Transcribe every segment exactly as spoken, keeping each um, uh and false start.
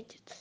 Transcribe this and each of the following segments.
месяц.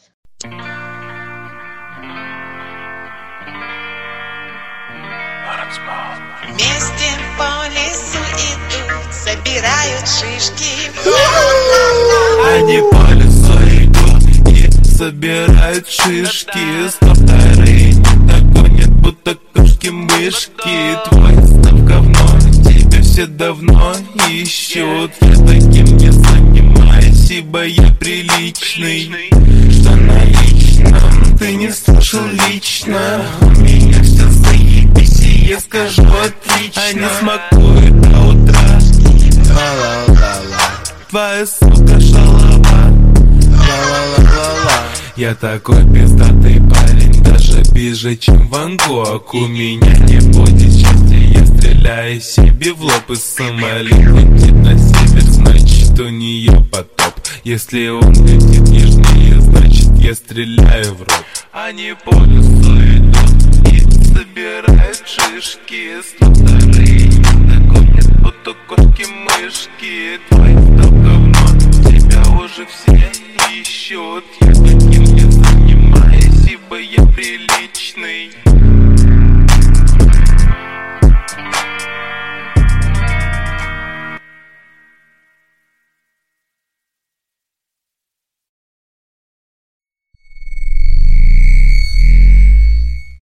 Вместе по лесу идут, собирают шишки. Они по лесу идут и собирают шишки. Сто вторые не догонят, будто кошки-мышки. Твой став говно, тебя все давно ищут. Я таким не занимаюсь, ибо я приличный. Что на личном ты не слышал лично. У меня все заебись, и я скажу отлично. Они смакуют до утра. Ла-ла-ла-ла. Твоя сука шалава. Ла-ла-ла-ла-ла. Я такой пиздатый парень, даже ближе, чем Ван Гог. У меня не будет счастья, я стреляю себе в лоб. И самолет летит на север, значит у нее потоп. Если он летит нежнее, значит я стреляю в рот. Они по лесу идут и собирают шишки. Сто вторые не догонят, будто кошки-мышки. Твой став говно, тебя уже все ищут.